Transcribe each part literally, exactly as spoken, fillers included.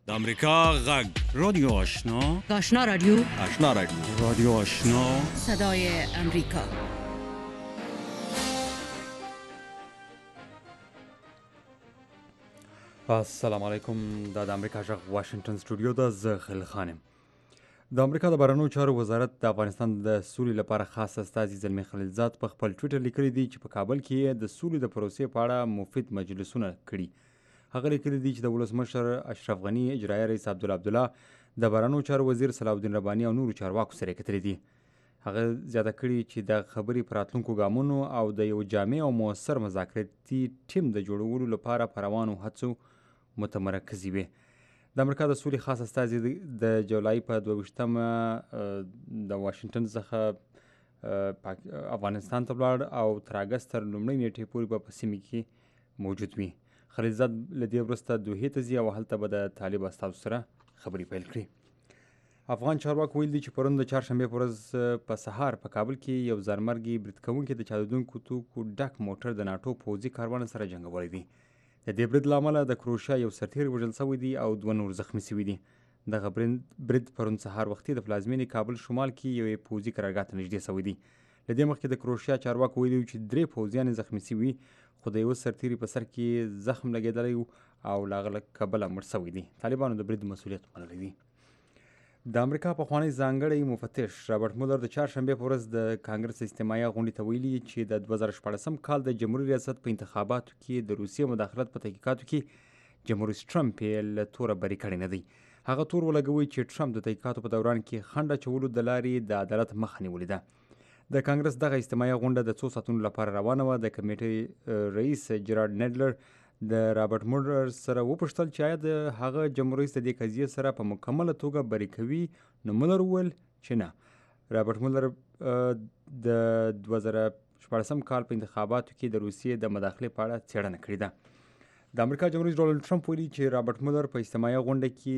د امریکا غږ رادیو آشنا آشنا رادیو آشنا رادیو رادیو آشنا صدای امریکا. السلام علیکم. دا د امریکا غږ واشنگټن سټوډیو ده. زه خلیل خانم. د امریکا د بهرنیو چارو وزارت د افغانستان د سولې لپاره خاص استازي زلمی خلیلزاد په خپل ټویټر لیکلي دي چې په کابل کې د سولې د پروسې په اړه مفید مجلسونه کړي. هغه لیکلي دي چې د ولسمشر اشرف غني، اجرایي رئیس عبدالله عبدالله، د بهرنیو چارو وزیر صلاح الدین رباني او نورو چارواکو سره کتلي دي. هغه زیاته کړي چې د خبرې پر راتلونکو ګامونو او د یو جامع او مؤثر مذاکرتي ټیم د جوړولو لپاره په روانو هڅو متمرکزې وي. د امریکا د سولې خاص استازي د جولای په دوه ویشتمه د واشنګټن څخه افغانستان ته ولاړ او تر اګست تر لومړۍ نیټې پورې به په سیمه کې موجود وي. خلیلزاد له دې وروسته دوحې ته ځي او هلته به د طالب استازو سره خبرې پیل کړي. افغان چارواکو ویل دي چې پرون د چهارشنبې په ورځ په سهار په کابل کې یو ځانمرګي برید کوونکي د چاودېدونکو توکو ډک موټر د ناټو پوځي کاروان سره جنګولی دی. د دې برید له امله د کروشیا یو سرتیر وژل شوی دی او دوه نور زخمي شوي دي. دغه برید پرون سهار وختي د پلازمینې کابل شمال کې یوې پوځي قرارګاه ته نږدې شوی دی. له دې مخکې د کروشیا چارواکو ویلي چې درې پوځیان زخمي شوي، خو د یوه سرتیري په سر کې زخم لګېدلی او له هغه له کبله مړ شوی دی. طالبانو د برید مسؤلیت منلی دی. د امریکا پخوانی ځانګړی مفتش رابرټ مولر د چهارشنبې په ورځ د کانګرس اجتماعي غونډې ته ویلي چې د دوه زره شپاړسم کال د جمهوري ریاست په انتخاباتو کې د روسیې مداخلت په تحقیقاتو کې جمهوریت ټرمپ یې له توره بری کړی نه دی. هغه تور ولګوي چې ټرمپ د تحقیقاتو په دوران کې خنډ اچولو د لارې د عدالت مخه نیولې ده. د کانګرس دغه اجتماعي غونډه د څو ساعتونو لپاره روانه وه. د کمیټې رئیس جراډ نیډلر د رابرټ مولر سره وپوښتل چې آیا د هغه جمهور رئیس د دې قضیې سره په مکمله توګه بری کوي، نو مولر وویل چې نه. رابرټ مولر د دوه زره شپاړسم کال په انتخاباتو کې د روسیې د مداخلې په اړه څېړنه کړې ده. د امریکا جمهور رئیس ډونالډ ټرمپ ویلي چې رابرټ مولر په اجتماعي غونډه کې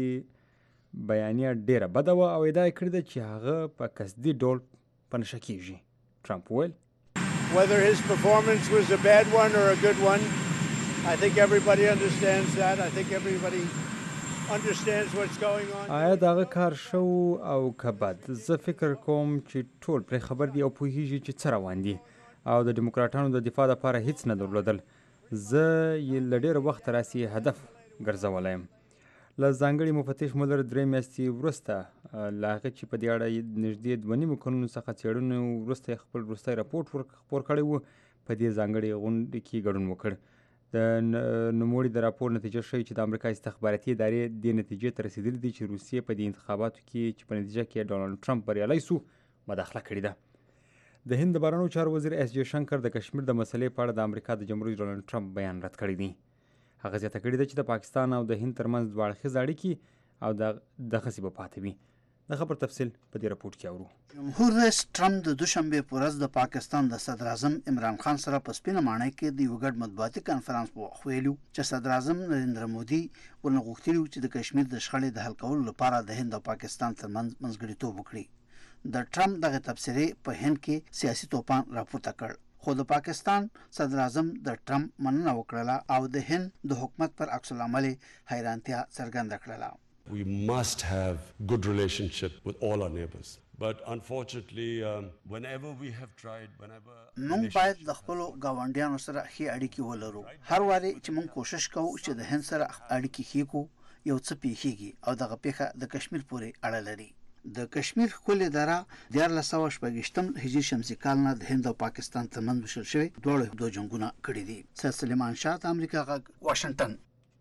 بیانیه ډیره بده وه او ادعا یې کړې ده چې هغه په قصدي ډول په نشه کېږي. ټرمپ وویل Whether his performance was a bad one or a good one, I think everybody understands that. I think everybody understands what's going on. آیا دغه کار شو او که بد؟ زه فکر کوم چې ټول پرې خبر دي او پوهیږي چې څه روان دي او د ډیموکراټانو د دفاع لپاره هیڅ نه درلودل. زه یې له ډېره وخت راسې هدف ګرځولی یم. له ځانګړي مفتش مولر درې میاشتې وروسته له هغه چې په دې اړه نږدې دوه نیمو کلونو څخه څېړنو وروسته خپل وروستی راپورټ خپور کړی و، په دې ځانګړې غونډې کې ګډون وکړ. د نوموړي د راپور نتیجه ښیي چې د امریکا استخباراتي ادارې دې نتیجې ته رسېدلي دي چې روسیې په دې انتخاباتو کې چې په نتیجه کې ډونالډ ټرمپ بریالی سو مداخله کړې ده. د هند د بهرنیو چارو وزیر ایس جے شنکر د کشمیر د مسلې په اړه د امریکا د جمهور رئیس ډونالډ ټرمپ بیان رد کړی دی. هغه زیاته کړې ده چې د پاکستان او د هند ترمنځ دوه اړخیزه اړیکې او دغسې به پاتې وي. د خبر تفصیل په دې راپورټ کې اورو. جمهور رئیس ټرمپ د دوشنبې په ورځ د پاکستان د صدر اعظم عمران خان سره په سپینه ماڼۍ کې د یو ګډ مطبوعاتي کنفرانس په وخت ویلي چې صدر اعظم نریندرا مودي ورنه غوښتلي وو چې د کشمیر د شخړې د حل کولو لپاره د هند او پاکستان ترمنځ منځګړیتوب وکړي. د ټرمپ دغه تبصرې په هند کې سیاسي توپان راپورته کړ، خو د پاکستان صدر اعظم د ټرمپ مننه وکړله او د هند د حکومت پر عکس العمل حیرانتیا څرګنده کړله. We must have good relationship with all our neighbors. But unfortunately, um, whenever we have tried, whenever موږ باید د خپلو ګاونډیانو سره ښې اړیکې ولرو. هر وارې چې موږ کوشش کوو چې د هند سره اړیکې ښې کړو، یو څه پیښیږي او دغه پیښه د کشمیر پورې اړه لري. د کشمیر ښکلې دره دیارلس سوه شپږویشتم هجري شمسي کال نه د هند او پاکستان ترمنځ ویشل شوې دواړو هېوادو جنګونه کړي دي. سید سلیمان شاه، د امریکا غږ، واشنګټن.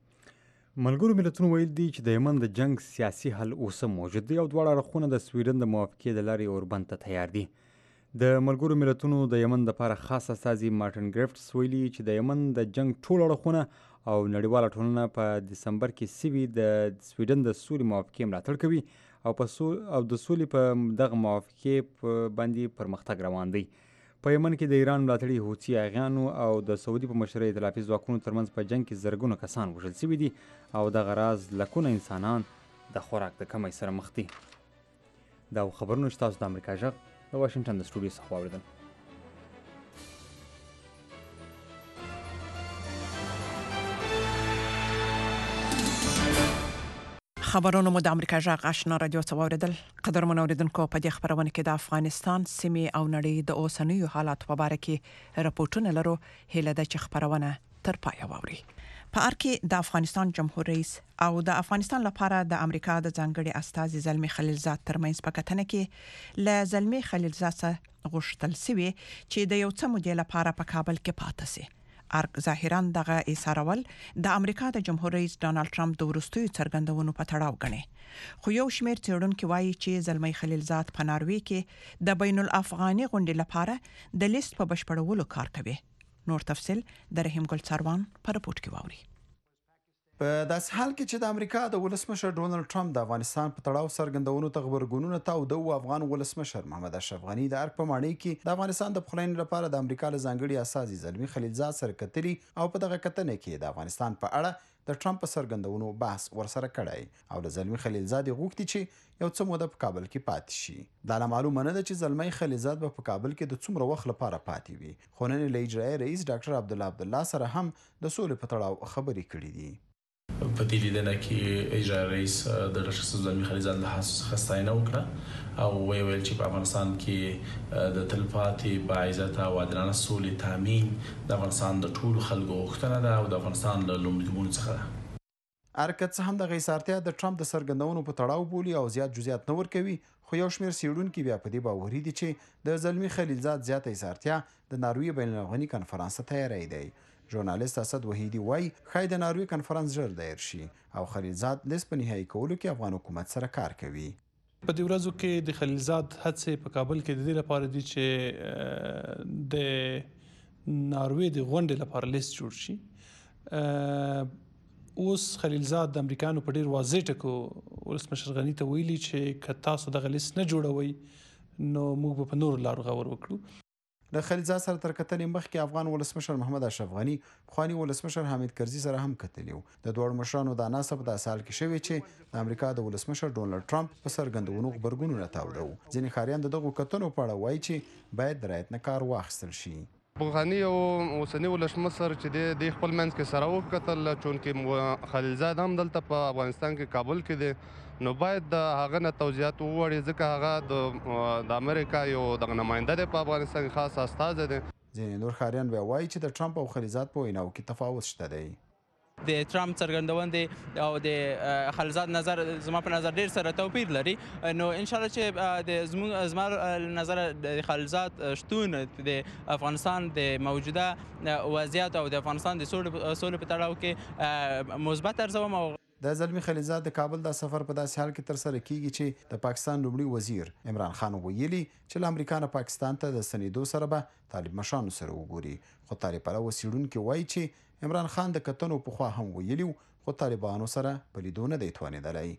ملګرو ملتونو ویل دي چې د یمن د جنگ سیاسي حل اوسه موجود دی او دواړه اړخونه د سویډن د موافقې د لارې اوربند ته تیار دي. د ملګرو ملتونو د یمن لپاره خاص استازي مارټن ګریفټس ویلي چې د یمن د جنگ ټول اړخونه او نړیواله ټولنه په دسمبر کې سوي د سویډن د سولې موافقې ملاتړ کوي او په او د سولې په دغه موافقې باندې پرمختګ روان دی. په یمن کې د ایران ملاتړي حوثي اغیانو او د سعودي په مشرۍ ائتلافي ځواکونو ترمنځ په جنګ کې زرګونه کسان وژل شوي دي او دغه راز لکونه انسانان د خوراک د کمۍ سره مخ دي. دا خبرونه چې تاسو د امریکا غږ د واشنګټن د سټوډیو څخه واورېدل. خبرونه مو د امریکا جغ آشنا رادیو څوریدل قدر منوریدونکو په دې خبرونه کې د افغانستان سیمې او نړۍ د اوسنیو حالات په اړه کې راپورټونه لرو هله د چ خبرونه تر پای ووري په اړه کې د افغانستان جمهور رئیس او د افغانستان لپاره د امریکا د ځانګړي استازي زلمی خلیلزاد ترمنځ په کتنه کې ل زلمی خلیلزاد څخه غوښتل سوي چې د یو څه مودې لپاره په کابل کې پاتې شي. ارګ ظاهرا دغه ایثارول د امریکا د جمهور رئیس ډانلډ ټرمپ د ورستیو څرګندونو په تړاو غني. خو یو شمېر څېړونکو وایي چې زلمی خلیلزاد په ناروې کې د بین الافغاني غونډې لپاره د لیست په بشپړولو کار کوي. نور تفصيل د رحیم ګل څاروان په رپورت کې واوري. په داس حال کې چې د امریکا د ولسمشر ډونلډ ټرمپ د افغانستان په تړاو څرګندونو ته خبرګونونه تاو د افغان ولسمشر محمد اشرف غنی د ارګ په ماڼۍ کې د افغانستان د پخلاینې لپاره د امریکا له ځانګړي استازي زلمی خلیلزاد سره کتري او په دغه کتنه کې د افغانستان په اړه د ټرمپ څرګندونو بحث ورسره کړی او د زلمی خلیلزاد غوښتي چې یو څه موده په کابل کې پاتې شي. دا معلومه نه ده چې زلمی خلیلزاد په کابل کې د څومره وخت لپاره پاتې وي. خو نن له اجرایي رئیس ډاکټر عبدالله عبدالله سره هم د سولې په تړاو خبرې کړې دي. په دې لیدنه کې اجرایي رئیس د ډاکټر زلمی خلیلزاد له خستاینه وکړه او ویل چې په افغانستان کې د تلپاتې باعزته او عادلانه سولې تامین د افغانستان د ټولو خلکو غوښتنه ده او د افغانستان له لومړیتوبونو څخه ده. ارکت څه هم د غیسارتیا د ټرمپ د سرګندونو په تړاو بولی او زیات جزئیات نه ورکوي. خو یو شمېر سیډونکو بیا په دې باوري دي چې د زلمی خلیلزاد زیاته ایثارتیا د ناروې بین الافغاني کنفرانس ته تیاری دی. ژورنالیست اسد وحیدی وای خای د ناروې کنفرانس ژر دایر شي او خلیلزاد لیست په نهایی کولو کې افغان حکومت سره کار کوي. په دې ورځو کې د خلیلزاد هڅې په کابل کې د دې لپاره دي چې د ناروې د غونډې لپاره لیست جوړ شي. اوس خلیلزاد د امریکانو په ډیر واضح ټکو ولسمشر غنی ته ویلي چې که تاسو دغه لیست نه جوړوي نو موږ په نور لارو غور وکړو. د خلیلزاد سره تر کتنې مخکې افغان ولسمشر محمد اشرف غنی خواني ولسمشر حامد کرزي سره هم کتلی و. د دوه مشرانو د ناسب د سال کې شوی چې د امریکا د ولسمشر ډونلډ ټرمپ په سرګندونو خبرګونونه تاوده. ځینې خاریان دغه کتنو په اړه وایي چې باید درایت نه کار واخیستل شي. غنی او اوسنی ولسمشر چې د خپل منځ کې سره وکتل چونکې خلیلزاد هم دلته په افغانستان کې کابل کې دی نو باید د هغه نه توضیحات ووړي ځکه هغه د امریکا یو د نماینده دی په افغانستان کې خاص استازی دی. ځینې نور خاریان بیا وایي چې د ټرمپ او خلیلزاد په ویناو کې تفاوت شته دی. د ټرمپ څرګندونه او د خلیلزاد نظر زما په نظر ډیر سره توپیر لري نو ان شاء الله چې د زموږ زما نظر د خلیلزاد شتون د افغانستان د موجوده وضعیت او د افغانستان د سولې په تړاو کې مثبت ارزوم. او د زلمی خلیلزاد د کابل د سفر په داسې حال کې تر سره کیږي چې د پاکستان لومړي وزیر عمران خان ویلي چې له امریکا نه پاکستان ته د سنیدو سره به طالب مشرانو سره وګوري. خو طالب پلوه څېړونکي وایي چې عمران خان د کتنو پخوا هم ویلي خو طالبانو سره په لیدو نه دی توانېدلی.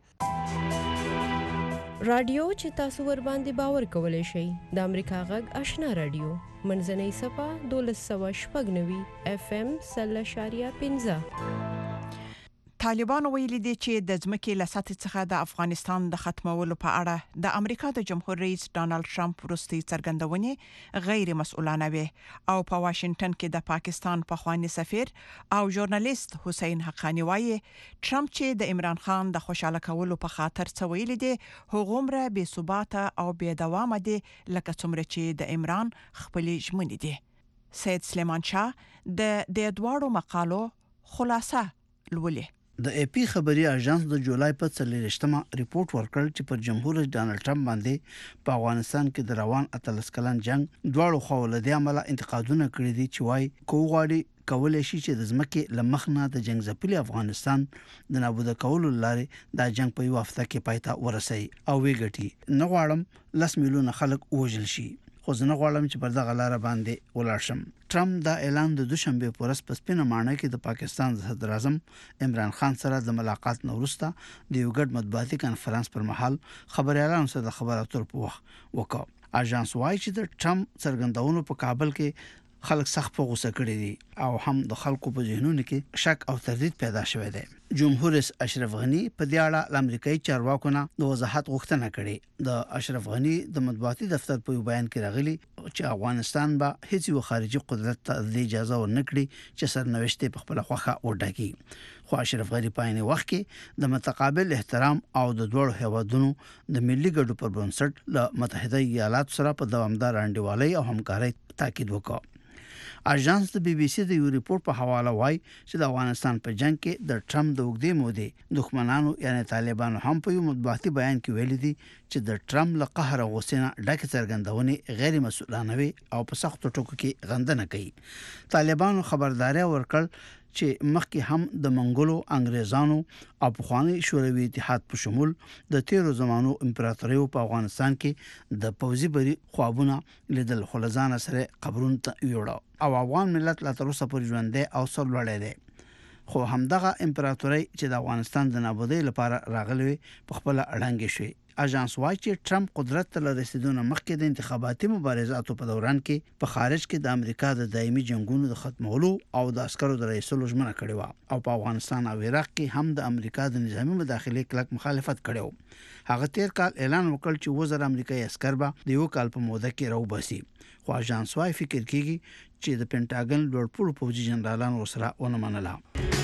رادیو چې تاسو ور باندې باور کولی شئ د امریکا غږ آشنا رادیو منځنۍ صفه دولس سوه شپږ نوي اف ام سل اشاریه پنځه. طالبان ویلي دي چې د ځمکې له سطحې څخه د افغانستان د ختمولو په اړه د امریکا د جمهور رئیس ډانلډ ټرمپ وروستي څرګندونې غیر مسؤلانه وي او په واشنگټن کې د پاکستان پخوانی سفیر او ژورنالیست حسین حقانی وایي ټرمپ چې د عمران خان د خوشاله کولو په خاطر څه ویلي دي هغومره بې ثباته او بې دوامه دي لکه څومره چې د عمران خپلې ژمنې دي. سید سلیمان شاه د د دواړو مقالو خلاصه لولي. د ای پی خبري اژانس د جولای په څلورشتمه ریپورت ورکړ چې پر جمهور رئیس ډانلډ ټرمپ باندې په افغانستان کې د روان اتلس کلن جنگ دواړو خوا له دې عمله انتقادونه کړي دي چې وايي کوغاړي کولای شي چې د ځمکې لمخنه د جنگ ځپلي افغانستان د نابوده کولو لارې د جنگ په یو هفته کې پایته ورسي او ویګټي نه غواړم لس میلیونه خلک وژل شي خو زه نه غواړم چې پر دغه لار باندې ولاړ شم. ټرمپ دا اعلان د دوشنبه په ورځ په سپینه ماڼۍ کې د پاکستان صدر اعظم عمران خان سره د ملاقات نه وروسته د یو ګډ مطبوعاتي کانفرنس پر مهال خبريالانو سره د خبرو اترو په وخت وکړ. اژانس وايي چې د ټرمپ څرګندونو په کابل کې خلک سخت په غوسه کړي دي او هم د خلکو په ذهنونو کې شک او تردید پیدا شوی دی. جمهور رئیس اشرف غنی په دې اړه د امریکایي چارواکو نه د وضاحت غوښتنه کړې. د اشرف غنی د مطبوعاتي دفتر په بیان کې راغلي چې افغانستان به هیڅ یو خارجي قدرت ته د اجازه ورنکړي چې سرنوشت په خپل خوخه وټاکي. خو اشرف غنی په عین وخت کې د متقابل احترام او د دوړو هیوادونو د ملي ګډو پر بنسټ له متحده ایالاتو سره په دوامدار انډیوالۍ او همکارۍ تاکید وکړ. اژانس د بي بي سي د یو ریپورت په حواله وایي چې د افغانستان په جنگ کې د ټرمپ د وګړي مودې دښمنانو یعنی طالبانو هم په یو مطبوعاتي بیان کې ویلي دي چې د ټرمپ له قهر او غوسې نه ډکه څرګندونې غیر مسؤلانه وي او په سختو ټکو کې غندنه کوي. طالبانو خبرداري ورکړ چې مخکې هم د منګولو انګريزانو او پخوانی شوروي اتحاد په شمول د تیرو زمانو امپراتوریو په افغانستان کې د پوځي بری خوابونه لیدل خلزان سره قبرون ته یوړو او افغان ملت لا تر اوسه پورې ژوند دی او سر لوړی دی. خو همدغه امپراتوري چې د افغانستان د نابودۍ لپاره راغلي په خپل اړانګې شوی. اژانس وايي چې ټرمپ قدرت ته رسیدونه مخکې د انتخاباتي مبارزاتو په دوران کې په خارج کې د امریکا د دایمي جنگونو د ختمولو او د عسکرو د رئیسولو ژمنه کړې و او په افغانستان او عراق کې هم د امریکا د نظامی مداخلې کلک مخالفت کړو. هغه تیر کال اعلان وکړ چې وزیر امریکایي عسكر به د یو کال په موده کې راوباسي. خو اژانس وايي فکر کیږي چې د پینټاګن لوړپوړو پوځي جنرالانو سره ونه منله.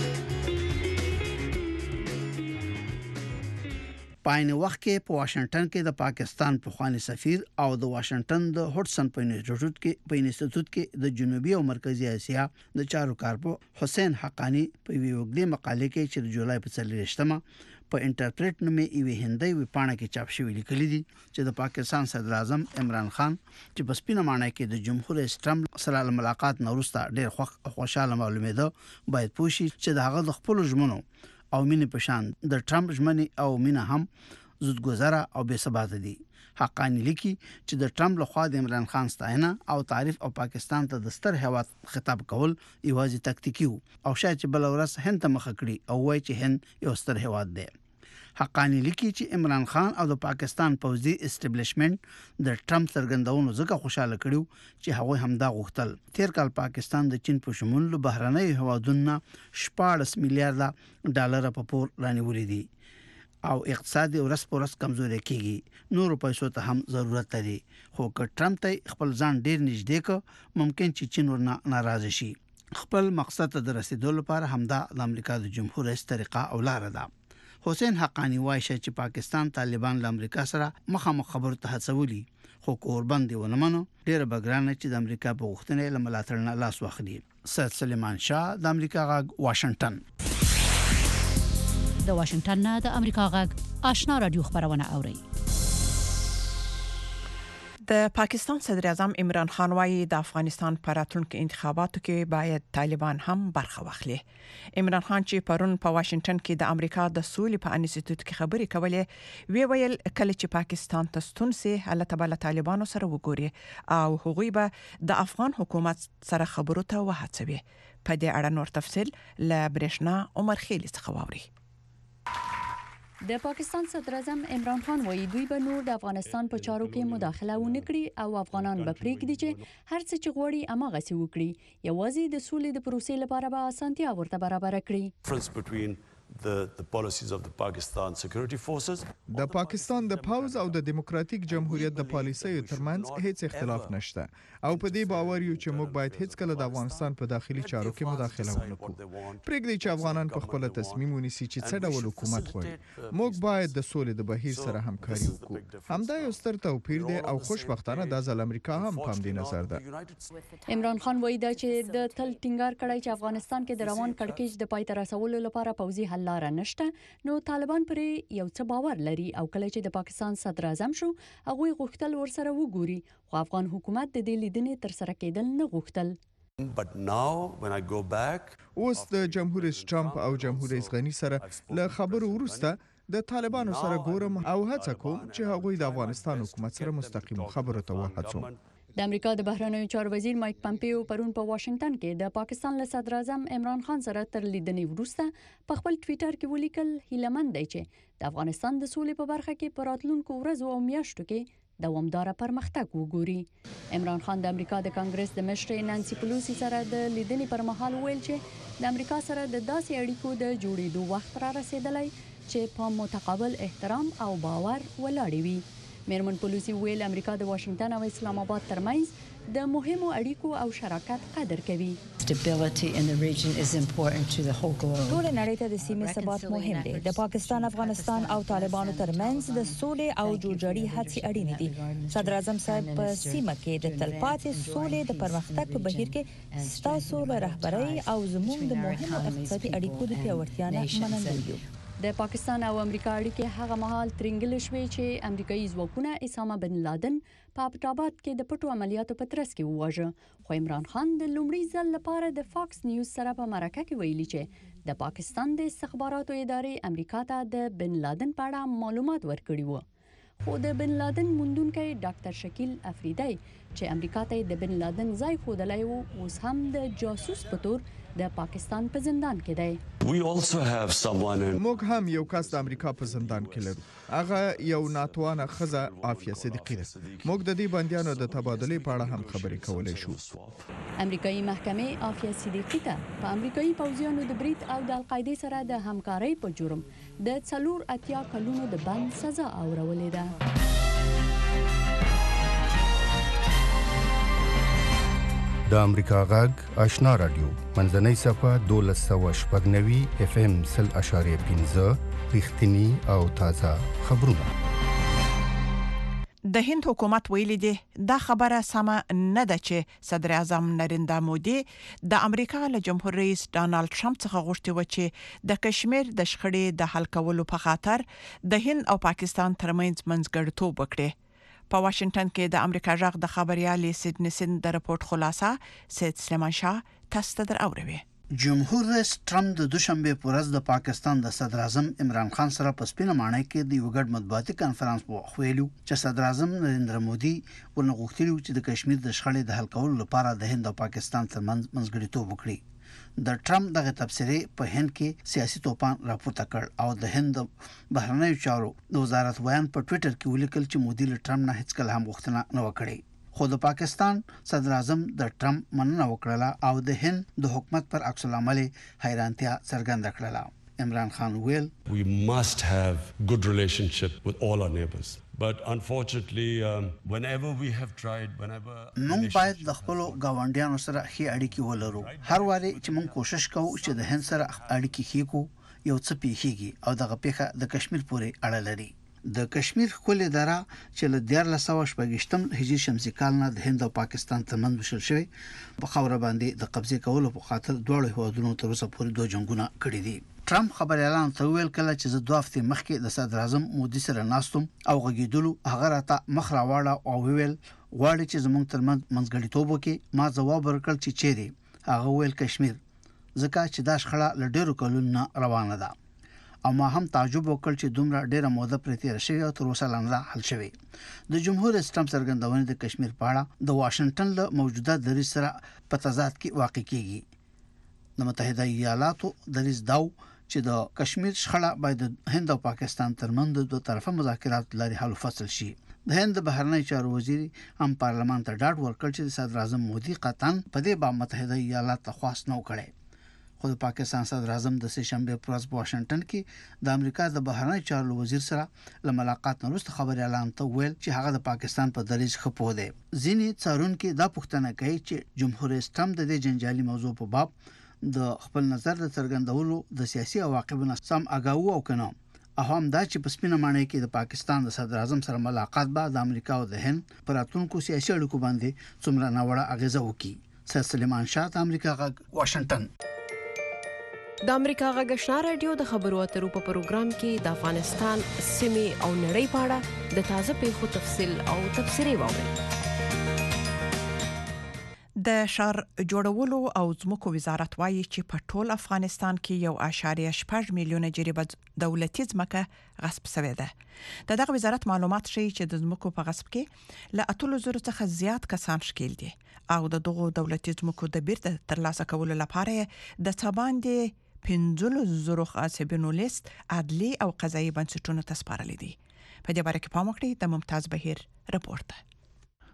په عین وخت کې په واشنگټن کې د پاکستان پخوانی سفیر او د واشنگټن د هډسن په انسټیټیوټ کې په انسټیټیوټ کې د جنوبي او مرکزی اسیا د چارو کارپو حسین حقانی په ویوګلي مقاله کې چې د جولای په څلورشتمه په انټرپریټ نومې یو هندۍ وپاڼه کې چاپ شوی لیکلي دي چې د پاکستان صدر اعظم عمران خان چې په سپینه معنی کې د جمهور رئیس ټرمپ سره ملاقات نورسته ډېر خوشاله معلومېده باید پوښي چې دغه د خپل ژمنو او مینه پشان د ټرمپ ژمنې او مینه هم زودګذره او بے ثبات دي. حقانی لیکي چې د ټرمپ لخوا د عمران خان ستاینه او تعریف او پاکستان ته د ستر هیواد خطاب کول یوازې تکتیکي او شاید چې بل ورځ هند ته مخ کړي او وایي چې هند یو ستر هیواد دی. حقانی لیکي چې عمران خان او د پاکستان پوځي اسټابلیشمنت د ټرمپ څرګندونو ځکه خوشاله کړیو چې هغه همدا غوښتل. تیر کال پاکستان د چین په شمول بهرنۍ هوادونو شپږ میلیارډ ډالر په پور رانیولې دي او اقتصادي ورس پورس کمزوري کیږي. نور پیسو ته هم ضرورت لري. خو که ټرمپ ته خپل ځان ډیر نږدې ک ممکن چې چین ورنه ناراضه شي. خپل مقصد ته د رسیدو لپاره همدا د امریکا د جمهور رئیس طریقه او لار ده. حسین حقانی وایي چې پاکستان طالبان له امریکا سره مخامخ خبرو ته هڅولي خو قربان دی ونه منو ډیر بګرانه چې د امریکا په غوښتنې له ملاتړ نه لاس واخلي. سید سلیمان شاه د امریکا غږ واشنگټن. د واشنگټن نه د امریکا غږ آشنا رادیو خبرونه اوري. د پاکستان صدر اعظم عمران خان وايي د افغانستان په راتلونکو انتخاباتو کې باید طالبان هم برخه واخلي. عمران خان چې پرون په واشنگټن کې د امریکا د سولې په انسټیټیوټ کې خبرې کولې وی ویل کله چې پاکستان ته ستون سي الله تعالی طالبانو سره وګوري او هغوی به د افغان حکومت سره خبرو ته وهڅوي. په دې اړه نور تفصيل ل برېښنا عمر خیلی څخه واوري. د پاکستان صدر اعظم عمران خان وایي دوی به نور د افغانستان په چارو کې مداخله ونه کړي او افغانان به پریږدي چې هر څه چې غواړي اماغسي وکړي. یوازې د سولې د پروسې لپاره به اسانتیا ورته برابر کړي. The, the policies of the Pakistan security forces. د پاکستان د پوز او د دیموکراتیک جمهوریت د پالیسیو ترمنځ هیڅ اختلاف نشته او په دې باور یو چې موږ باید هیڅ کله د افغانستان په داخلي چارو کې مداخله ونه کړو. پرېږدي چې افغانان په خپل تصمیم ونیسي چې څه ډول حکومت غواړي. موږ باید د سولې د بهیر سره همکاري وکړو. همدا یو ستر توپیر دی او خوشبختانه د ځل امریکا هم پام دې نظر ده. عمران خان وایي دا چې د تل ټینګار کړی چې افغانستان کې د روان کړکېچ د پای ته رسولو لپاره پوځي حل لار نشته نو طالبان پرې یو څه باور لري او کله چې د پاکستان صدر اعظم شو هغه غوښتل ورسره وګوري خو افغان حکومت د دې لیدنې تر سره کېدل نه غوښتل. But now when I go back اوس د جمهور رئیس ټرمپ او جمهور رئیس غنی سره له خبرو وروسته د طالبانو سره ګورم او هڅه کوم چې هغوی د افغانستان حکومت سره مستقیم خبرو ته وهڅوم. د امریکا د بهرنیو چارو وزیر مایک پامپیو پرون په واشنگټن کې د پاکستان له صدر اعظم عمران خان سره تر لیدنې وروسته په خپل ټوئیټر کې ولیکل هیلهمند دی چې د افغانستان د سولې په برخه کې په راتلونکو ورځو او میاشتو کې دوامدار پرمختګ وګوري. عمران خان د امریکا د کانګرس د مشرې نانسي پلوسی سره د لیدنې پر مهال ویل چې د امریکا سره د داسې اړیکو د جوړېدو وخت را رسیدلی چې په متقابل احترام او باور ولاړ وي. میرمن پولیسي ویل امریکا د واشنگټن او اسلام آباد ترمنځ د مهمو اړیکو او شراکت قدر کوي. Stability in the region is important to the whole globe. ټول نړۍ ته د سیمې ثبات مهم دی. د پاکستان، افغانستان او طالبانو ترمنځ د سولې او جوړجاړي هڅې اړینې دي. صدر اعظم صاحب په سیمه کې د تلپاتې سولې د پرمختګ په بهیر کې ستاسو له رهبرۍ او زموږ د مهمو اقتصادي اړیکو د پیاوړتیا نه منندوی یو. د پاکستان او امریکا اړیکې هغه مهال ترنګل شوې چې امریکایي ځواکونه اسامه بن لادن په ابټاباد کې د پټو عملیاتو په ترڅ کې وواژه. خو عمران خان د لومړي ځل لپاره د فاکس نیوز سره په مرکه کې ویلي چې د پاکستان د استخباراتو ادارې امریکا ته د بن لادن په اړه معلومات ورکړي وو. خو د بن لادن موندونکی ډاکټر شکیل افریدی چې امریکا ته د بن لادن ځای ښودلی و، اوس هم د جاسوس په تور د پاکستان په زندان کې دی. We also have someone in موږ هم یو کس د امریکا په زندان کې لرو. هغه یو ناتوانه ښځه عافیه صدیقی ده. موږ د دې بندیانو د تبادلې په اړه هم خبرې کولی شو. امریکایي محکمې عافیه صدیقی ته په امریکایي پوځیانو د برید او د القاعدې سره د همکارۍ په جرم د څلور اتیا کلونو د بند سزا اورولې ده. د امریکا غږ آشنا رادیو منځنۍ صفه دولس سوه شپږ نوي اف ام سل اشاریه پنځه رښتینی او تازه خبرونه. د هند حکومت ویلي دی دا خبره سمه نه ده چې صدر اعظم نریندرا مودي د امریکا له جمهور رئیس ډانلډ ټرمپ څخه غوښتي و چې د کشمیر د شخړې د حل کولو په خاطر د هند او پاکستان ترمنځ منځګړیتوب وکړي. په واشنگټن کې د امریکا غږ د خبريالي سیدنی سن د رپورت خلاصه سید سلیمان شاه تاسو ته دراوړي. جمهور رئیس ټرمپ د دوشنبه په ورځ د پاکستان د صدر اعظم عمران خان سره په سپینه ماڼۍ کې د یو ګډ مطبوعاتي کانفرنس په ویلو چې صدر اعظم نریندرا مودي ورنغښتلی چې د کشمیر د شخړې د حل کولو لپاره د هند او پاکستان ترمنځ منځګړیتوب وکړي. د ټرمپ دغه تبصرې په هند کې سیاسي توپان راپورته کړ او د هند بهرنیو چارو د وزارت ویان په ټوئیټر کې ولیکل چې مودي له ټرمپ نه هیڅ کله هم غوښتنه نه وکړي. خو د پاکستان صدر اعظم د ټرمپ مننه وکړه او د هند د حکومت پر عکس العمل حیرانتیا څرګنده کړه. عمران خان ویل We must have good relationship with all our neighbors. But unfortunately, um, whenever we have tried, whenever موږ باید د خپل گاونډیانو سره ښې اړیکې ولرو. هر واري چې موږ کوشش کوو چې د هند سره اړیکې ښې کو یو څه پیښیږي او دغه پیښه د کشمیر پورې اړه لري. د کشمیر ښکلې دره چې له دیارلس سوه شپږویشتم هجري شمسي کال نه د هند او پاکستان ترمنځ وشل شوی په خاوره باندې د قبضې کولو په خاطر دواړو هیوادونو تر اوسه پورې دوه جنګونه کړي دي. ټرمپ خبريالانو ته ویل کله چې زه دوه هفتې مخکې د صدر اعظم مودي سره ناستم او غږیدلو هغه راته مخ راواړه او ویل غواړي چې زموږ ترمنځ منځګړیتوب وکړي. ما ځواب ورکړ چې چیرې؟ هغه ویل کشمیر، ځکه چې دا شخړه له ډېرو کلونو نه روانه ده. او ما هم تعجب وکړ چې دومره ډیره موده پرې تیر شوی او تر اوسه لا حل شوی. د جمهور رئیس ټرمپ څرګندونه د کشمیر په اړه د واشنگټن له موجوده دریځ سره په تضاد کې واقع کیږي. د متحده ایالاتو دریځ داو چې د کشمیر شخړه باید د هند او پاکستان ترمنځ د دوه طرفه مذاکرات لاري حل فصل شي. د هند بهرنی چارو وزیر هم پارلمان ته ډاډ ورکړ چې صدر اعظم مودي قطعاً په دې باندې متحده ایالات ته خواست نه وکړي. خو د پاکستان صدر اعظم د سه شنبه پر ورځ په واشنگټن کې د امریکا د بهرنی چارو وزیر سره له ملاقات نه وروسته خبريالان ته ویل چې هغه د پاکستان په دریځ خپو دی. ځینې څارونکو دا پوښتنه کوي چې جمهور رئیس ټرمپ د دې جنجالي موضوع په باب د خپل نظر د څرګندولو د سیاسي عواقبو نه سم آگاه او کنه. اهم دا چې په سپینه ماڼۍ کې د پاکستان د صدر اعظم سره ملاقات به د امریکا او د هند پر راتلونکو سیاسي اړیکو باندې څومره ناوړه اغیزه وکړي. سید سلیمان شاه د امریکا غږ واشنگټن. د امریکا غږ آشنا رادیو د خبرو اترو په پروګرام کې د افغانستان سیمې او نړۍ په اړه د تازه پیښو تفصیل او تبصرې واورئ. د شهر جوړولو او ځمکو وزارت وایي چې په ټول افغانستان کې یو اشاریه شپږ میلیونه جریبه دولتي ځمکه غصب شوې ده. د دغه وزارت معلومات ښیي چې د ځمکو په غصب کې له اتلس زره څخه زیات کسان شکیل دي او د دغو دولتي ځمکو د بیرته ترلاسه کولو لپاره د څباندې پنځلس زره غاصبینو لیست عدلي او قضایي بنسټونو ته سپارل دي. په دې باره کې پام وکړئ. د ممتاز بهیر رپورت.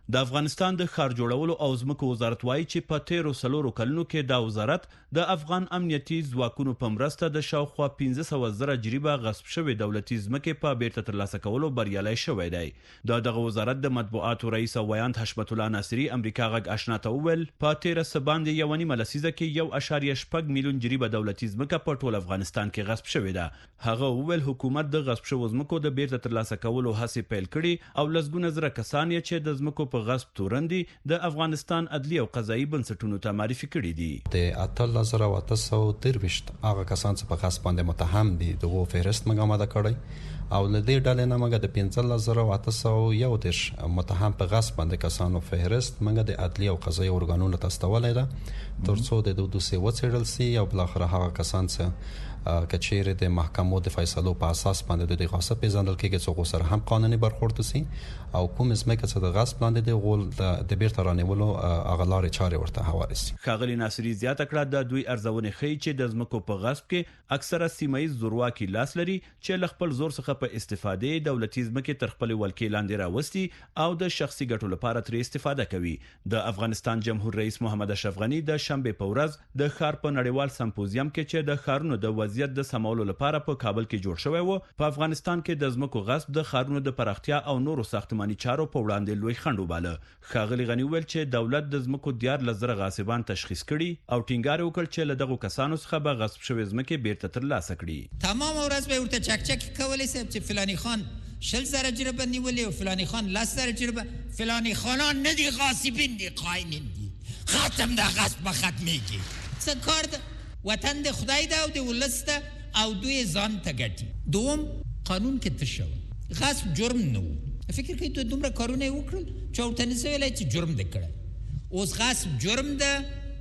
د افغانستان د ښار جوړولو او ځمکو وزارت وایي چې په تیرو څلورو کلونو کې دا وزارت د افغان امنیتي ځواکونو په مرسته د شاوخوا پنځه سوه زره جریبه غصب شوې دولتي ځمکې په بیرته ترلاسه کولو بریالی شوی دی. د دغه وزارت د مطبوعاتو رئیس او ویاند حشمت الله ناصري امریکا غږ آشنا ته وویل په تیره څه باندې یوه نیمه لسیزه کې یو اعشاریه شپږ میلیون جریبه دولتي ځمکه په ټول افغانستان کې غصب شوې ده. هغه وویل حکومت د غصب شوو ځمکو د بیرته ترلاسه کولو هڅې پیل کړي او لسګونه زره کسان یې چې د ځمکو په غصب تورن دي د افغانستان عدلي او قضایي بنسټونو ته معرفي کړي دي. د اتلس زره او اته سوه درویشت هغه کسان چې په غصب باندې متهم دي دغه فهرست موږ آماده کړی او له دې ډلې نه موږ د پنځلس زره او اته سوه یو دېرش متهم په غصب باندې کسانو فهرست موږ د عدلي او قضایي ارګانونو ته استولی ده ترڅو د دوی دوسیې وڅېړل سي او بالاخره هغه کسان چې کچېرې د محکمو د فیصلو په اساس باندې د غصب پیژندل کېږي چې سره هم قانوني برخورد وسي او کوم ځمکه چې د غصب لاندې دی غول د بیرته رانیولو هغه لارې چارې ورته هواري سي. ښاغلي ناصري زیاته کړه د دوی ارزونې ښیي چې د ځمکو په غصب کې اکثره سیمه ییز زورواکي لاس لري چې له خپل زور څخه په استفادې دولتي ځمکې تر خپلې ولکې لاندې راوستي او د شخصي ګټو لپاره ترې استفاده کوي. د افغانستان جمهور رئیس محمد اشرف غني د شنبې په ورځ د ښار په نړیوال سمپوزیم کې چې د ښارونو د وضعیت د سمولو لپاره په کابل کې جوړ شوی و په افغانستان کې د ځمکو غصب د ښارونو د پراختیا او نورو ساختماني چارو په وړاندې لوی خنډ وباله. ښاغلي غني وویل چې دولت د ځمکو دیارلس زره غاصبان تشخیص کړي او ټینګار وکړ چې له دغو کسانو څخه به غصب شوې ځمکې بیرته ترلاسه کړي. تمام ورځ به ورته چکچک کولی صاحب چې فلانی خان شل زره جریبه نیولې او فلانی خان لس زره جریبه. فلانی خانان نه دي غاصبین دي قاینین دي ختم د غصب ختمېږي. څه کار ده وطن د خدای ده او د ولس ده او دوی ځان ته ګټي. دوم قانون کې څه شوی غصب جرم نه و. فکر کوي دوی دومره کارونه یې وکړل چې ورته نه سویلی چې جرم دی کړی. اوس غصب جرم ده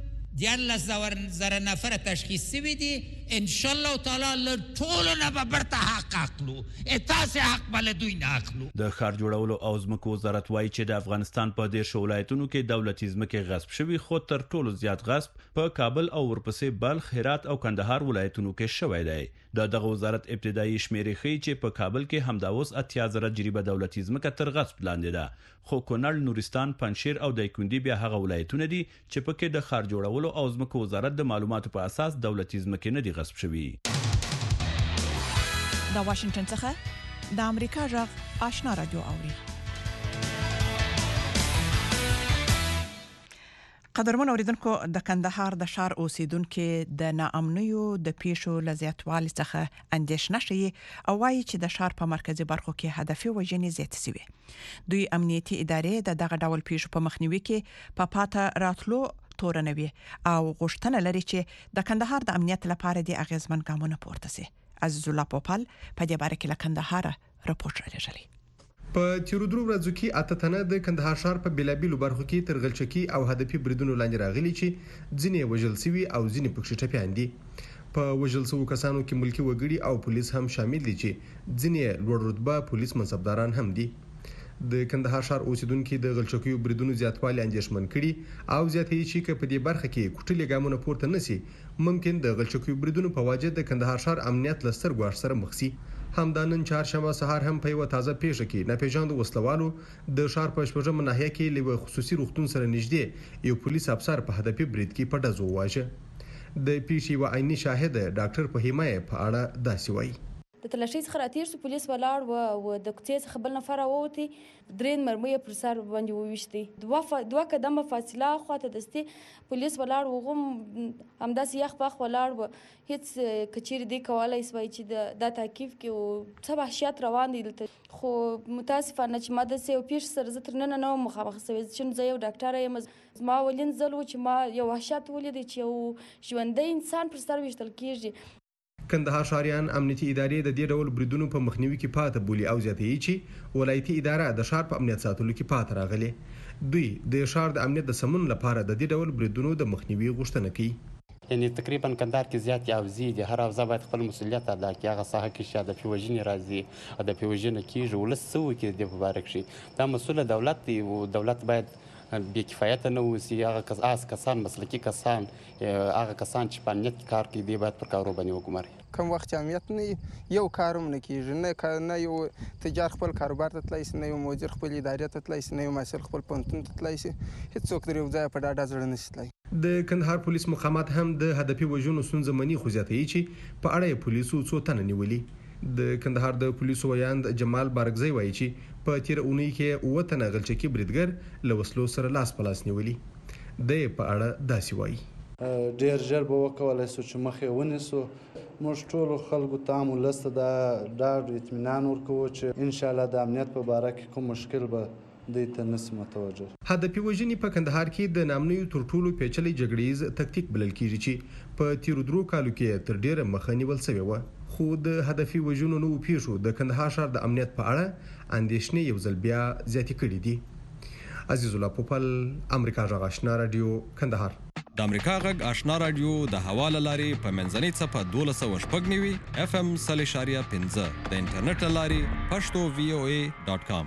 دیارلس زره نفره تشخیص شوي دي. انشاءالله تعالی له ټولو نه به برته حق اخلو. تاسې حق به له دوی نه اخلو. د ښار جوړولو او ځمکو وزارت وایي چې د افغانستان په دېرشو ولایتونو کې دولتي ځمکې غصب شوي خو تر ټولو زیات غصب په کابل او ورپسې بلخ، هرات او کندهار ولایتونو کې شوی دی. د دغه وزارت ابتدایي شمیرې ښیي چې په کابل کې همدا اوس اتیا زره جریبه دولتي ځمکه تر غصب لاندې ده. خو کونړ، نورستان، پنجشیر او دایکنډي بیا هغه ولایتونه دي چې پکې د ښار جوړولو او ځمکو وزارت د معلوماتو په اساس دولتي ځمکې نه دي غصب شوي. د واشنگټن څخه د امریکا غږ آشنا رادیو اوري. قدرمن اوریدونکو د کندهار د شهر اوسیدونکو د ناامنیو د پیښو لزیاتوالي څخه اندیشنه شي او وايي چې د شهر په مرکزی برخو کې هدفي وژنې زیات شوي. دوی امنیتي ادارې د دغه ډول پیښو په مخنیوي کې په پاته راتلو تورنوي او غوښتنه لري چې د کندهار د امنیت لپاره د اغیزمن ګامونه پورته شي. عزیز الله پوپل په دې باره کې له کندهار راپور راغلی. په تیرو درو ورځو کې اته تنه د کندهار ښار په بیلابیلو برخو کې تر غلچکی او هدفي بریدونو لاندې راغلي چې ځینې وژل شوي او ځینې پکښې ټپیان دي. په وژل شوو کسانو کې ملکی وګړي او پولیس هم شامل دي چې ځینې لوړ رتبه پولیس منصبداران هم دي. د کندهار ښار اوسیدونکو د غلچکیو بریدونو زیاتوالی اندیشمن کړي او زیاتوي چې په دې برخه کې کوټلې ګامونه پورته نشي ممکن د غلچکیو بریدونو په وجه د کندهار ښار امنیت لستر ګواښ سره مخ شي. همدانن چهارشنبه سهار هم په یو تازه پیښه کې ناپېژاندو وسلوالو د ښار په شپږمه ناحیه کې له خصوصي روغتون سره نږدې یو پولیس افسر په هدفي برید کې په ډزو وواژه. د پیښې یوه عیني شاهد ډاکټر فهیمه په اړه داسې وایي. د تلاشۍ څخه راتېر شو، پولیس ولاړ و او د کوڅې څخه بل نفر راووتې، درې مرمۍ پر سر باندې وویشتې، دوه ف... دوه قدمه فاصله خواته دستې پولیس ولاړ و، هغه همداسې یخ پخ ولاړ و، هېڅ که چیرې دی کولی سوای چې دا تعقیب کړي او څه وحشیات روان دی دلته. خو متاسفانه چې ما داسې یو پیښې سره زه تر ننه نه وم مخامخ سوې، چې زه یو ډاکټره یم، زما اولین ځل و چې ما یو وحشت ولیدی چې یو ژوندی انسان پر سر ویشتل کېږي. کندهار ښاریان امنیتي ادارې د دې ډول بریدونو په مخنیوي کې پاته بولي او زیاتوي چې ولایتي اداره د ښار په امنیت ساتلو کې پاته راغلي. دوی د ښار د امنیت د سمون لپاره د دې ډول بریدونو د مخنیوي غوښتنه کوي. یعنی تقریبا کندهار کې زیات اوزي دي، هر اوزه باید خپل مسؤلیت ادا کړي، هغه ساحه کې چې هدفي وژنې راځي، هدفي وژنه کېږي، ولس څه وکړي د په باره کښې دا مسؤله دولت دی او دولت باید بې کفایته نه اوسي. هغه کسان مسلکي کسان هغه کسان چې په امنیت کې کار کوي دی باید پر کارو باندې وګماري. کوم وخت امنیت نه یو کاروم نه کیږي نه نه یو تجار خپل کاروبار ته تلای شي نه یو مدیر خپل ادارې ته تلای شي نه یو مسؤل خپل پونتون ته تلای شي هیڅوک درې ځای په ډاډه ځړ نه شي تلای. د کندهار پولیس مقامات هم د هدفي وژنو ستونزه مني خو زیاتوي چې په اړه یې پولیسو څو تنه نیولي. د کندهار د پولیسو ویاند جمال بارګزی وایي چې په تیر اونۍ کې اووه تنه غلچکي بریدګر له وسلو سره لاس په لاس نیولي. د په اړه داسې وایي ډیر ژر به وکولای شو چې مخې ونیسو. موږ ټولو خلکو ته هم ولس ته دا ډاډ اطمینان ورکوو چې انشاءالله د امنیت په باره کې کوم مشکل به دوی ته نشي متوجه. هدفي وژنې په کندهار کې د نامنوي تر ټولو پیچلي جګړیز تکتیک بلل کیږي چې په تیرو درو کالو کې تر ډیره مخه نیول شوې وه. خو د هدفي وژنو نوو پیښو د کندهار ښار د امنیت په اړه اندېښنې یو ځل بیا زیاتې کړې دي. عزیز الله پوپل، امریکا غږ آشنا رادیو، کندهار. د امریکا غږ آشنا رادیو د حواله لاري په منځنۍ صفه دولس سوه شپږ نوي اف ام سل اشاریه پنځه د انټرنیټ لاري پښتو وی او ای ډاټ کام.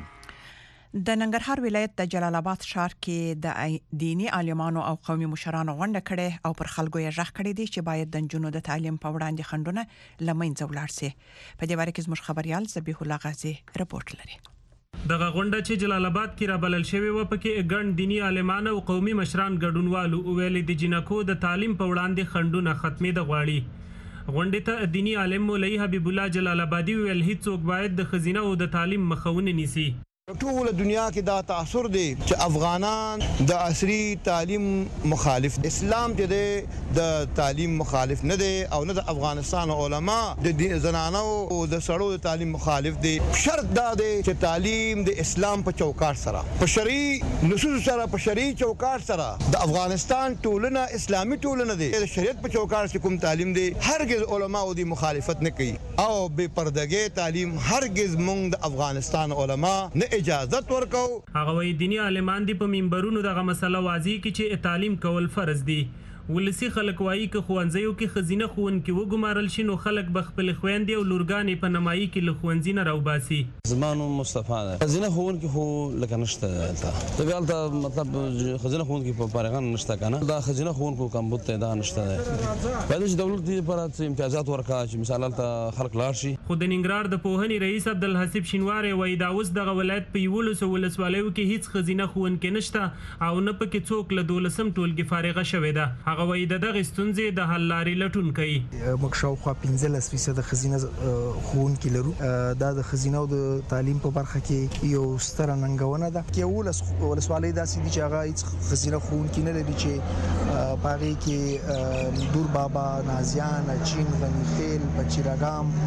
د ننګرهار ولایت د جلال آباد ښار کې د دینی عالمانو او قومي مشرانو غونډه کړې او پر خلکو یې ژغ کړی دی چې باید د نجونو د تعلیم په وړاندې خنډونه له منځه ولاړ سي. په دې باره کې زموږ خبريال ذبیح الله غازی رپورټ لري. دغه غونډه چې جلال آباد کې را بلل شوې و پکې ګڼ دینی عالمان او قومي مشران ګډونوالو ویلي د جنکو د تعلیم په وړاندې خنډونه ختمې د غواړي. غونډې ته دینی عالم مولوي حبیب الله جلال آبادي ویل هیڅوک باید د خزینه او د تعلیم مخاونه نیسي. ټول دنیا کې دا تاثر دی چې افغانان د عصري تعلیم مخالف، اسلام چې د تعلیم مخالف نه دی او نه د افغانستان علما د زنانو او د سړو د تعلیم مخالف دی. شرط دا دی چې تعلیم د اسلام په چوکاټ سره په شرعي نصوص سره په شرعي چوکاټ سره د افغانستان ټولنه اسلامي ټولنه دی. د شریعت په چوکاټ کې کوم تعلیم دی هرگز علما او د مخالفت نه کوي او بے پردګي تعلیم هرگز مونږ د افغانستان علما نه اجازت ورکو. هغه وی دینی عالمان دی په منبرونو دغه مسله واضح کی چې تعلیم کول فرض دی. ولسی خلک وایي که خوانځیو کې خزینه خون کې وګمارل شي نو خلک به خپل خويندې او لورګانې په نمایي کې له خوانځي نه راوباسي. زمانو مصطفی خزینه خون کې خو لکه نشته ته بیا ته مطلب خزینه خون کې په پارغان نشته کنه دا خزینه خون کو کم بوت ته نشته باید چې دولت دې پر امتیازات ورکا چې مثال ته خلک لاړ شي. خو د ننګرهار د پوهنې رئیس عبدالحسیب شینواری وایي دا اوس دغه ولایت په یولس ولسوالیو کې هیڅ خزینه خون کې نشته او نه پکې څوک له دولسم ټولګي فارغه شوې ده. هغه وایي د دغه ستونزې د حل لارې لټون کوي. موږ شاوخوا پنځلس فیصد خزینه ښوونکي لرو. دا د خزینه او د تعلیم په برخه کې یو ستره ننګونه ده. یولس ولسوالۍ داسې دي چې هغه هیڅ خزینه ښوونکي نه لري چې په هغې کې دور بابا، نازیان، اچین، غنیخیل، بچیراګام،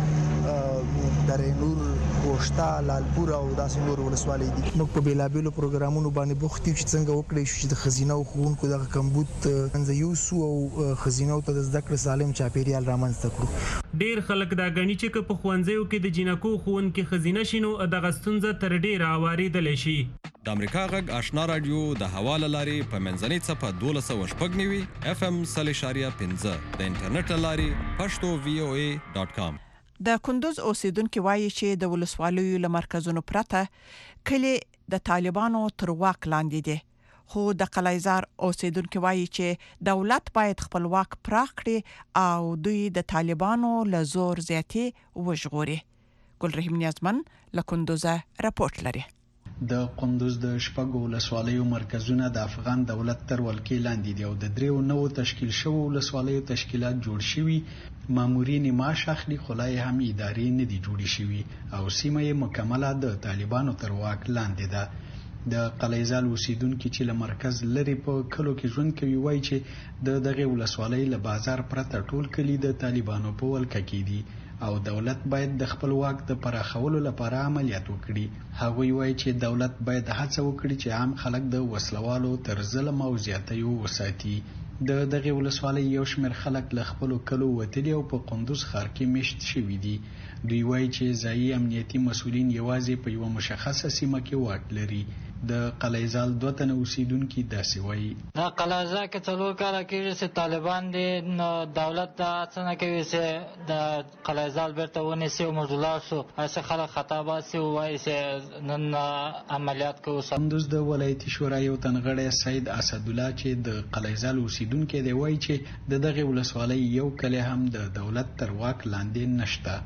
درې نور، ګوشتا، لالپور او داسې نور ولسوالۍ دي. موږ په بیلابیلو پروګرامونو باندې بوخت یو چې څنګه وکړی شو چې د خزینه او ښوونکو دغه کمبود منځه یوسو او خزینه ته د زده کړې سالم چاپیریال رامنځته کړو. ډیر خلک دا غني چې په خوانځیو کې د جنکو ښوونکي خزینه شینو دغه ستونزه تر ډیره اواریدلی شي. د امریکا غږ آشنا رادیو د حواله لاري په منځنۍ صفه دولس سوه شپږ نوي اف ام سل اشاریه پنځه د انټرنیټ لاري پښتو وی او ای ډاټ کام. د کندوز اوسیدونکو وایي چې د ولسوالیو له مرکزونو پرته کلی د طالبانو تر واک لاندې دي. خو د قلعهزار اوسیدونکو وایي چې دولت باید خپل واک پراخ کړي او دوی د طالبانو له زور زیاتې وژغوري. ګلرحیم نیازمن له کندوزه راپورټ لري. د کندوز د شپږو ولسوالیو مرکزونه د افغان دولت تر ولکې لاندې دي او د دریو نوو تشکیل شوو ولسوالیو تشکیلات جوړ شوي. مامورین معاش اخلي خو لا یې هم ادارې نه دي جوړې شوي او سیمه یې مکمله د طالبانو تر واک لاندې ده. د قلعهزال اوسیدونکو چې له مرکز لري په کلو کې ژوند کوي وایي چې د دغه ولسوالۍ له بازار پرته ټول کلی د طالبانو په ولکه کې دي او دولت باید د خپل واک د پراخولو لپاره عملیات وکړي. هغوی وایي چې دولت باید هڅه وکړي چې عام خلک د وسلوالو تر ظلم او زیاتیو وساتي. د دغه ولسوالۍ یو شمېر خلک له خپلو کلو وتلي او په کندوز ښار کې میشت شوي دي. دوی وایي چې ځایي امنیتي مسؤلین یوازې په یوه مشخصه سیمه کې واک لري. د قلعهزال دوه تنه اوسیدونکي داسې وایي. دا قلعهزال کې څلور کاله کېږي چې طالبان دي، نو دولت دا څه نه کوي چې د قلعهزال بیرته ونیسي او موږ ولاړ شو. هسې خلک خطا باسي ووایي چې نن عملیات کوو. همدوز د ولایتي شورا یو تنغړی سید اسدالله چې د قلعهزال اوسیدونکی دی وایي چې د دغې ولسوالۍ یو کلی هم د دولت تر واک لاندې نشته.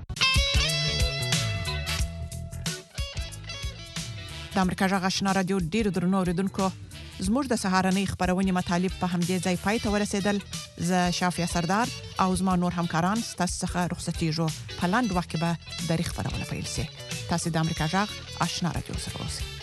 د امریکا غږ آشنا رادیو ډیرو درنو اوریدونکو، زموږ د سهارنۍ خبرونې مطالب په همدې ځای پای ته ورسېدل. زه شافیا سردار او زما نور همکاران ستاسو څخه رخصتېږو. په لاندې وخت کې به د خبرونه پیل شي. تاسو د امریکا غږ آشنا رادیو سره اوسئ.